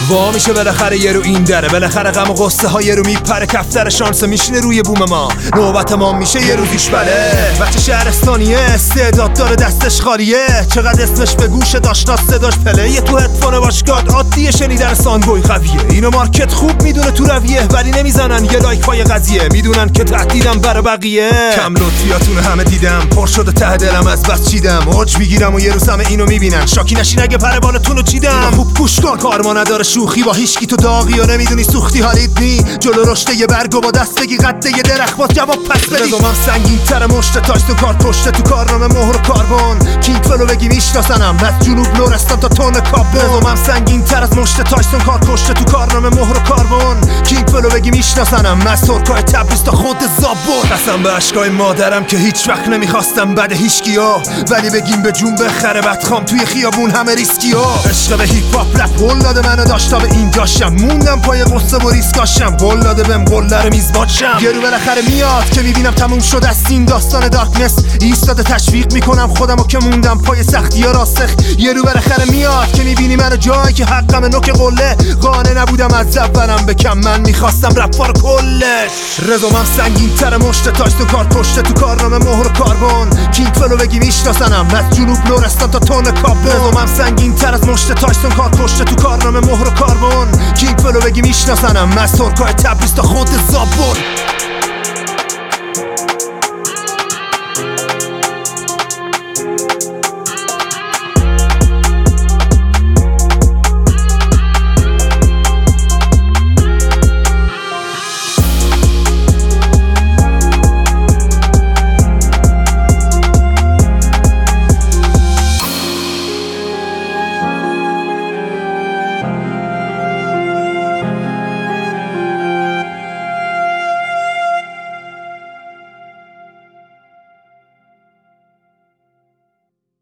وا میشه بالاخره یه رو این دره، بالاخره غم و غصه ها یه رو میپره، کفتر شانس میشینه روی بوم ما، نوبت ما میشه یه روزیش بله. بچه شهرستانیه استعداد داره دستش خالیه، چقدر اسمش به گوش داشت صداش پله، یه تو هدفون باشگاه عادیه شنیدن سانگوی قویه، اینو مارکت خوب میدونه تو رویه، ولی نمیزنن یه لایک پای قضیه، میدونن که تهدیدم برا بقیه. کم لطفیاتون همه دیدم، پر شده ته دلم از بس چیدم، اوج میگیرم و یه روز همه اینو میبینن، شاکی نشین اگه پر بالاتونو چیدم. خوب گوش کن کار ما نداره شوخی با هیچکی، تو داغی و نمیدونی سوختی حالیت نی، جلو رشته یه برگو با دست بگی قده یه درخت باز جواب پس بدی. رزومم سنگین تر مشت تاجتون کار پشته تو کارنامه مهر و کاربن، کینگ فلو بگی میشناسنم از جنوب لرستان تا تون کابل. رزومم سنگین تر از مشت تاجتون کار پشته تو کارنامه مهر و کاربن، کینگ فلو بگی میشناسنم از ترکای تبریز تا خود زابل. قسم به اشکای مادرم که هیچ وقت نمیخواستم بد هیچکیا، ولی بگیم به جون بخره بدخوام توی خیابون همه ریسکیا. عشق به هیپ هاپ رپ قول داده منو داشتا به این داشتم، موندم پای قصه و ریسکاشم، قول داده بهم قله رو میزباشم. یه رو بالاخره میاد که میبینم تموم شد از این داستان دارکنس، ایستاده تشویق میکنم خودمو که موندم پای سختی ها راسخ. یه رو بالاخره میاد که میبینی منو جایی که حقم نوک قله، قانع نبودم از اولم بکم، من میخواستم رپار کلش. رزومم سنگین تر مشت تاجتون کار پشته تو کارنامه مهر و کاربن، کینگ فلو بگی میشناسنم از جنوب لرستان تا تون کابل. رزومم سنگین تر از مشت تاجتون کار پشته تو کارنامه مهر و کاربن، کینگ فلو بگی میشناسنم از ترکای تبریز تا خود زابل.